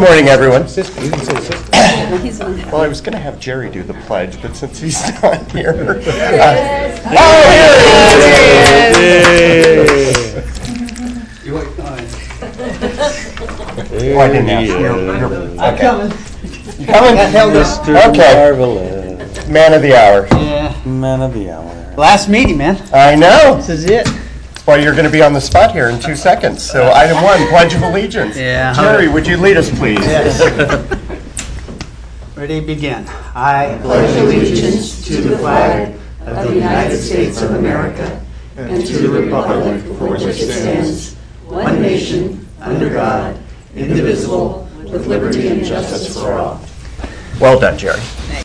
morning, everyone. You didn't say sister. Well, I was going to have Jerry do the pledge, but since he's not here. Here he is! Oh, I didn't ask you. I'm coming. You coming? Okay. Marvelous. Man of the hour. Yeah. Man of the hour. Last meeting, man. I know. This is it. That's why you're going to be on the spot here in 2 seconds. So, item 1, Pledge of Allegiance. Yeah. Jerry, would you lead us, please? Yes. Ready, begin. I pledge allegiance to the flag of the United States of America and to the republic for which it stands, one nation, under God, indivisible, with liberty and justice for all. Well done, Jerry.